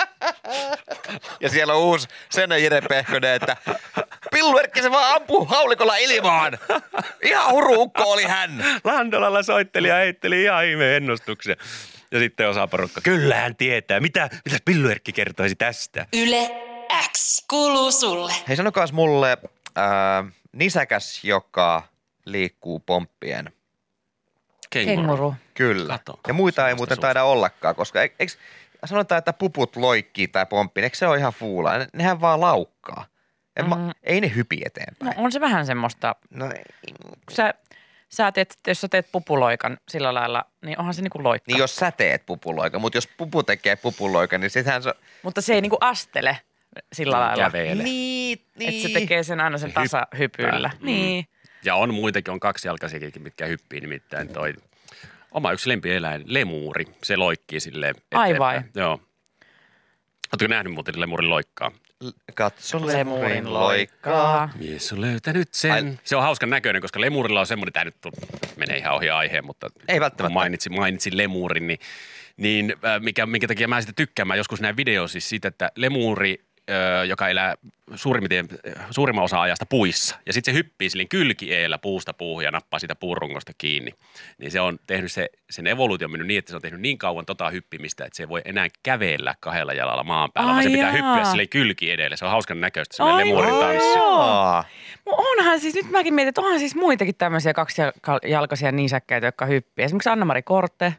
Ja siellä on uusi Senna Jire Pehkonen, että Pillu Erkki se vaan ampuu haulikolla ilmaan. Ihan huruukko oli hän. Landolalla soitteli ja heitteli ihan ihmeen ennustuksia. Ja sitten osa porukka, kyllä hän tietää. Mitä Pillu Erkki kertoisi tästä? Yle X kuuluu sulle. Hei, sanokaas mulle nisäkäs, joka liikkuu pomppien. Kenguru. Kyllä. Kato. Ja muita ei muuten taida ollakaan, koska eikö sanotaan, että puput loikkii tai pomppii, eikö se ole ihan fuulaa? Nehän vaan laukkaa. Ei ne hypi eteenpäin. No on se vähän semmoista. No, Sä teet, jos sä teet pupuloikan sillä lailla, niin onhan se niinku loikka. Niin jos sä teet pupuloikan, mutta jos pupu tekee pupuloikan, niin sittenhän se... Mutta se ei niinku astele sillä lailla. Kävele. Niin. Että se tekee sen aina sen tasahypyllä. Niin. Ja on muitakin, on kaksijalkaisiakin, mitkä hyppii, nimittäin toi oma yksi lempieläin, lemuuri. Se loikkii silleen eteenpäin. Ai vai? Joo. Oletko nähnyt muuten lemurin loikkaa? Katso lemurin loikkaa. Mies on löytänyt sen. Se on hauskan näköinen, koska lemurilla on semmoinen, tämä nyt menee ihan ohi aiheen, mutta ei välttämättä. Mainitsin lemurin, Niin minkä takia mä sitten tykkään, mä joskus näin videon siis siitä, että lemuri, joka elää suurimman osa ajasta puissa. Ja sitten se hyppii silleen kylki-eellä puusta puuhun ja nappaa sitä puurungosta kiinni. Niin se on tehnyt sen evoluution mennyt niin, että se on tehnyt niin kauan hyppimistä, että se ei voi enää kävellä kahdella jalalla maan päällä, vaan se pitää hyppiä silleen kylki edellä. Se on hauskan näköistä semmoinen lemurin tanssi. Onhan siis, nyt mäkin mietin, että onhan siis muitakin tämmöisiä kaksijalkaisia nisäkkäitä, jotka hyppii. Esimerkiksi Anna-Mari Korte.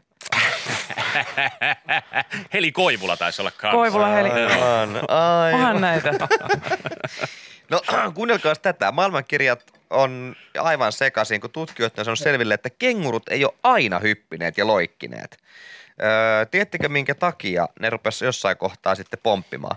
Heli Koivula taisi olla kanssa. Koivula Heli. Onhan näitä. No kuunnelkaas tätä. Maailmankirjat on aivan sekaisin, kun tutkijoita on saanut selville, että kengurut ei ole aina hyppineet ja loikkineet. Tiedättekö minkä takia ne rupesivat jossain kohtaa sitten pomppimaan?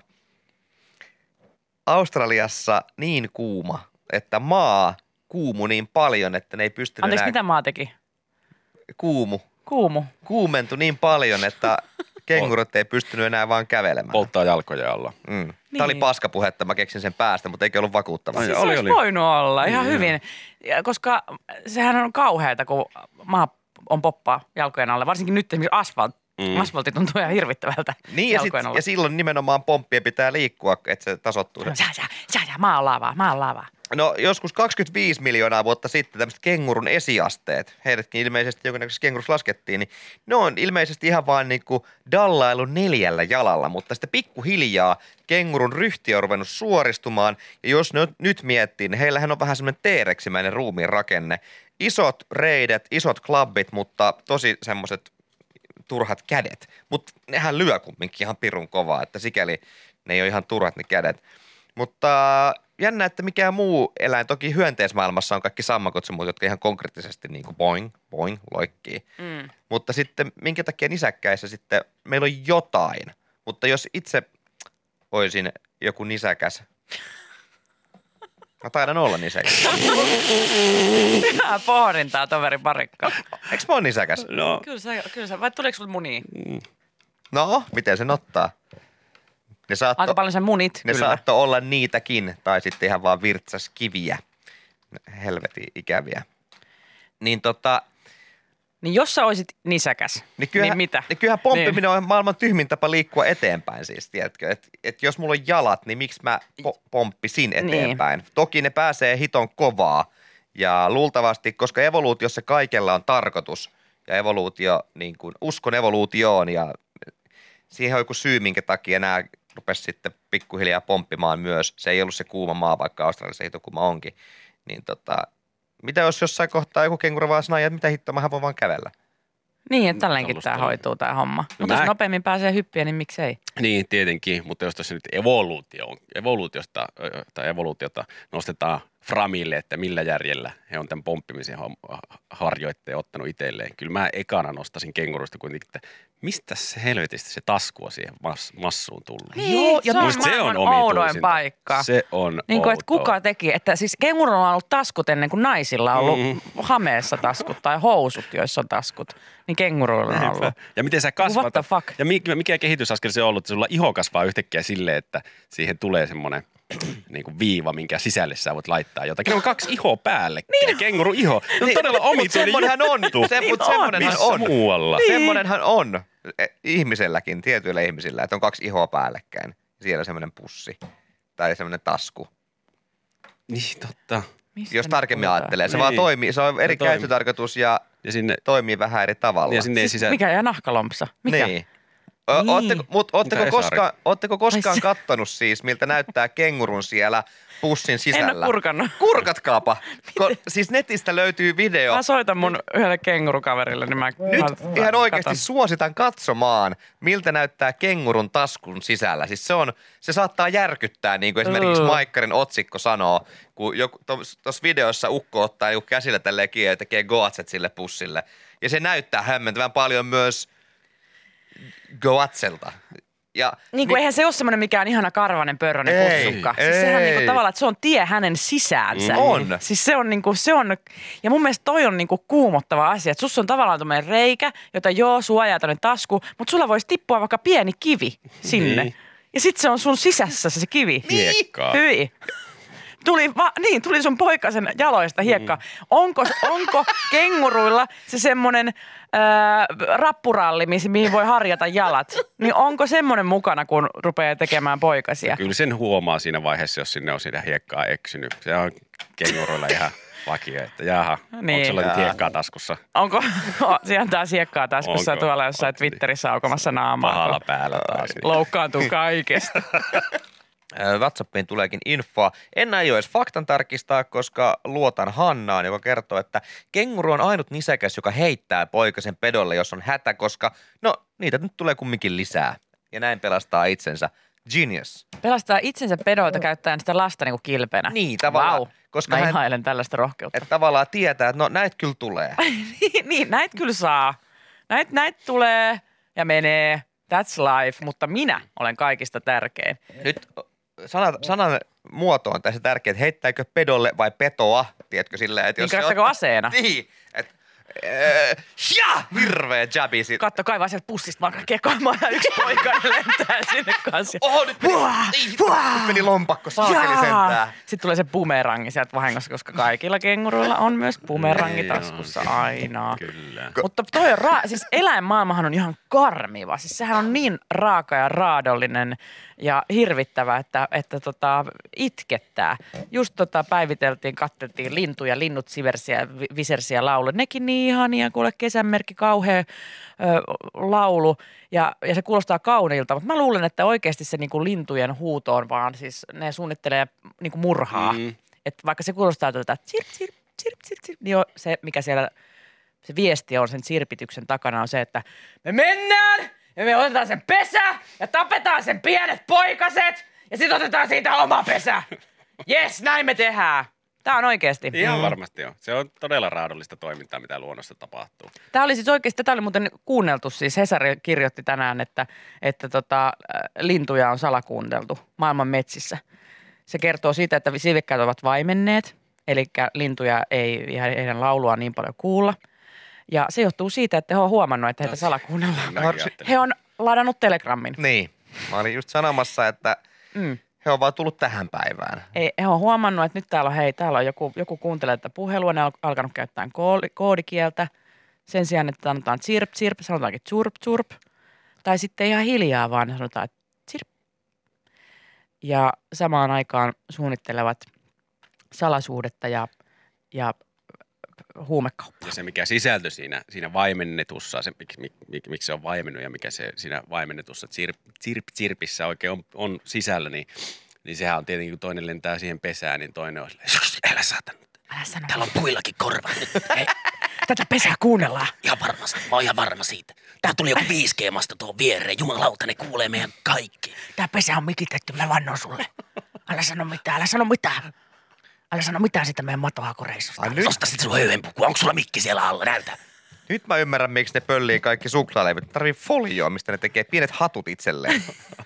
Australiassa niin kuuma, että maa kuumu niin paljon, että ne ei pystynyt Anteeksi, mitä maa teki? Kuumu. Kuumentui niin paljon, että kengurut ei pystynyt enää vaan kävelemään. Polttaa jalkoja alla. Niin. Tämä oli paskapuhetta, mä keksin sen päästä, mutta eikä ollut vakuuttavaa. Siis olisi voinut olla ihan hyvin, ja koska sehän on kauheata, kun maa on poppaa jalkojen alle. Varsinkin nyt esimerkiksi asfaltti tuntuu ihan hirvittävältä jalkojen alle. Ja silloin nimenomaan pomppien pitää liikkua, että se tasoittuu. Maa on lavaa. No joskus 25 miljoonaa vuotta sitten tämmöiset kengurun esiasteet, heidätkin ilmeisesti jonkinnäköisessä kengurussa laskettiin, niin ne on ilmeisesti ihan vaan niin kuin dallailu 4 jalalla, mutta sitten pikkuhiljaa kengurun ryhti on ruvennut suoristumaan, ja jos ne nyt miettii, niin heillähän on vähän semmoinen T-reksimäinen ruumiin rakenne. Isot reidet, isot klabbit, mutta tosi semmoiset turhat kädet, mutta nehän lyö kumminkin ihan pirun kovaa, että sikäli ne ei ole ihan turhat ne kädet. Mutta jännä, että mikään muu eläin, toki hyönteismaailmassa on kaikki sammakot semmoiset, jotka ihan konkreettisesti niin kuin boing, loikkii. Mutta sitten minkä takia nisäkkäissä sitten meillä on jotain, mutta jos itse olisin joku nisäkäs, mä taidan olla nisäkäs. Hyvää pohdintaa, toveri Parikka. Eikö mä ole nisäkäs? No. Kyllä sä. Vai tuleeko sulla munia? No, miten sen ottaa? Aika paljon sen munit, ne kyllä. saattoi olla niitäkin, tai sitten ihan vaan virtsaskiviä. Helvetin ikäviä. Niin Niin jos sä olisit nisäkäs, niin mitä? Niin kyllähän pomppiminen on maailman tyhmin tapa liikkua eteenpäin siis, tiedätkö? Että jos mulla on jalat, niin miksi mä pomppisin eteenpäin? Niin. Toki ne pääsee hiton kovaa, ja luultavasti, koska evoluutiossa kaikella on tarkoitus, ja niin kuin uskon evoluutioon, ja siihen on joku syy, minkä takia nämä rupesi sitten pikkuhiljaa pomppimaan myös. Se ei ollut se kuuma maa, vaikka Australiassa hito kuuma onkin. Niin mitä jos jossain kohtaa joku kenguru vaan sanoo, että mitä hittoa, mähän voin vaan kävellä. Niin, että tälleenkin tämä hoituu tämä homma. Mutta jos nopeammin pääsee hyppiä, niin miksei? Niin, tietenkin, mutta jos tässä nyt evoluutiota nostetaan framille, että millä järjellä he on tämän pomppimisen harjoitteen ottanut itselleen. Kyllä mä ekana nostaisin kengurusta kuitenkin, että mistä se helvetistä se taskua siihen massuun tulee. Niin, ja se on oudoin paikka. Se on niin kuin, että kuka teki, että siis kengurulla on ollut taskut ennen kuin naisilla on ollut hameessa taskut tai housut, joissa on taskut. Niin kenguruilla on ollut. Ja miten sä kasvat? What the fuck? Ja mikä kehitysaskel se on ollut, että sulla iho kasvaa yhtäkkiä silleen, että siihen tulee semmoinen niin kuin viiva, minkä sisälle sä voit laittaa jotakin. Ne on 2 ihoa päällekkäin. Niin. Kenguru iho. Se on todella omituinen juttu. Mutta semmonenhan on. Muualla. Niin. Semmonenhan on ihmiselläkin, tietyillä ihmisillä, että on 2 ihoa päällekkäin. Siellä semmoinen pussi tai semmoinen tasku. Niin, totta. Mistä jos tarkemmin ajattelee. Se vaan toimii. Se on eri käyttötarkoitus ja sinne toimii vähän eri tavalla. Ja sinne siis mikä jää nahkalompsa? Mikä? Niin. Ootteko koskaan kattonut siis, miltä näyttää kengurun siellä pussin sisällä? En ole kurkannut. Kurkatkaapa. Siis netistä löytyy video. Mä soitan mun yhdelle kengurukaverille, niin mä nyt ihan oikeasti suositan katsomaan, miltä näyttää kengurun taskun sisällä. Siis se saattaa järkyttää, niin kuin esimerkiksi Maikkarin otsikko sanoo, kun tuossa videossa ukko ottaa joku käsillä tälleen kiinni ja tekee goatset sille pussille. Ja se näyttää hämmentävän paljon myös Goatselta. Niin kuin eihän se ole semmoinen mikään ihana karvanen pörrönen pussukka. Siis sehän niin kuin tavallaan, että se on tie hänen sisäänsä. On. Siis se on ja mun mielestä toi on niin kuin kuumottava asia, että sussa on tavallaan tommoinen reikä, jota suojaa tonne tasku, mutta sulla voisi tippua vaikka pieni kivi sinne. Ja sit se on sun sisässä se kivi. Hiekkaa. Hyi. Tuli sun poikasen jaloista hiekka. Onko kenguruilla se semmoinen rappuralli, mihin voi harjata jalat? Niin onko semmoinen mukana, kun rupeaa tekemään poikasia? Kyllä sen huomaa siinä vaiheessa, jos sinne on sitä hiekkaa eksynyt. Se on kenguruilla ihan vakio, että jaha, Niin. onko sulla nyt hiekkaa taskussa? Onko, siellä taas hiekkaa taskussa Onko? tuolla jossain Twitterissä aukomassa naamaa. Pahalla päällä taas. Niin. Loukkaantuu kaikesta. WhatsAppiin tuleekin infoa. En aio edes faktan tarkistaa, koska luotan Hannaan, joka kertoo, että kenguru on ainut nisäkäs, joka heittää poikasen pedolle, jos on hätä, koska no niitä nyt tulee kumminkin lisää. Ja näin pelastaa itsensä. Genius. Pelastaa itsensä pedolta käyttäen sitä lasta niinku kilpenä. Niin, tavallaan. Vau. Koska Mä hän ihailen tällaista rohkeutta. että tavallaan tietää, että no näitä kyllä tulee. niin, näitä kyllä saa. Näitä tulee ja menee. That's life. Mutta minä olen kaikista tärkein. Nyt sanan muoto on tässä tärkeä, että heittääkö pedolle vai petoa, tiedätkö silleen, että Niin jos se käyttäkö aseena? Niin, että hirveä jabi siitä. Katso, kaivaa sieltä pussista vaan kaikkea kaimaa ja yksi poikainen lentää sinne kanssa. Oho, nyt meni lompakko, saakeli sentään. Sitten tulee se bumerangi sieltä vahingossa, koska kaikilla kenguruilla on myös bumerangi taskussa aina. Kyllä. Mutta toi on siis eläinmaailmahan on ihan karmiva. Siis sehän on niin raaka ja raadollinen ja hirvittävä, että itkettää. Just päiviteltiin, katseltiin lintuja, linnut siversiä, visersiä laulu. Nekin niin ihania, kuule kesänmerkki, kauhea laulu ja se kuulostaa kauniilta. Mutta mä luulen, että oikeasti se niinku lintujen huuto on vaan siis ne suunnittelee niinku murhaa. Että vaikka se kuulostaa tältä tsirp, tsirp, tsirp, tsirp, tsirp, niin se mikä siellä se viesti on sen sirpityksen takana on se, että me mennään ja me otetaan sen pesä ja tapetaan sen pienet poikaset ja sitten otetaan siitä oma pesä. Jes, näin me tehdään. Tää on oikeasti. Ihan varmasti on. Se on todella raadollista toimintaa, mitä luonnossa tapahtuu. Tämä oli siis oikeasti, tätä oli muuten kuunneltu, siis Hesari kirjoitti tänään, että lintuja on salakuunneltu maailman metsissä. Se kertoo siitä, että siivekkäät ovat vaimenneet, eli lintuja ei heidän laulua niin paljon kuulla. Ja se johtuu siitä, että he on huomannut, että heitä salakuunnellaan. He on ladannut Telegrammin. Niin, mä olin just sanomassa, että he on vaan tullut tähän päivään. He on huomannut, että nyt täällä on joku kuuntelee tätä puhelua, ne on alkanut käyttää koodikieltä. Sen sijaan, että sanotaan tsirp, tsirp, sanotaankin tsurp, tsurp. Tai sitten ihan hiljaa vaan sanotaan tsirp. Ja samaan aikaan suunnittelevat salasuudetta ja huumekauppaa. Ja se, mikä sisältö siinä vaimennetussa, se, miksi se on vaimennut ja mikä se siinä vaimennetussa tsirpissä oikein on sisällä, niin sehän on tietenkin, kun toinen lentää siihen pesään, niin toinen on silleen, älä saatana. Älä sano. Täällä on puillakin korva nyt. Hei, Tätä pesää kuunnellaan. ihan varmasti. Mä oon ihan varma siitä. Tää tuli joku 5G-masta tuohon viereen. Jumalauta, ne kuulee meidän kaikki. Tää pesä on mikitetty, mä vannon sulle. Älä sano mitään, älä sano mitään. Älä sano mitään siitä meidän matohakoreissusta. Ai nyt, Nosta sit sun höyhenpuku. Onko sulla mikki siellä alla? Näytä. nyt mä ymmärrän, miksi ne pöllii kaikki suklaaleivät. Tarvii folioa, mistä ne tekee pienet hatut itselleen.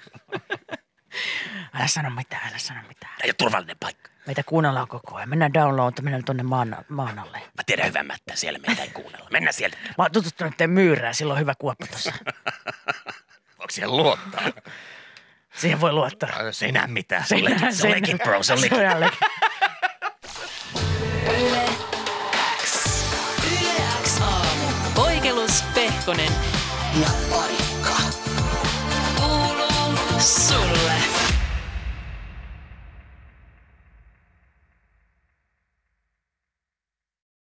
Älä sano mitään, älä sano mitään. Tää ei ole turvallinen paikka. Meitä kuunnellaan koko ajan. Mennään download, mennään tonne maan alle. Mä tiedän hyvän mättä. Siellä meitä ei kuunnella. Mennään sieltä. Mä oon tutustunut teidän myyrään, sillä on hyvä kuoppa tossa. Voiko siihen luottaa? Siihen voi luottaa. Se ei näe mitään. Se on legit, bro. Se on legit. ihan legit. Yle X aamu. Poikelus, Pehkonen ja Ari.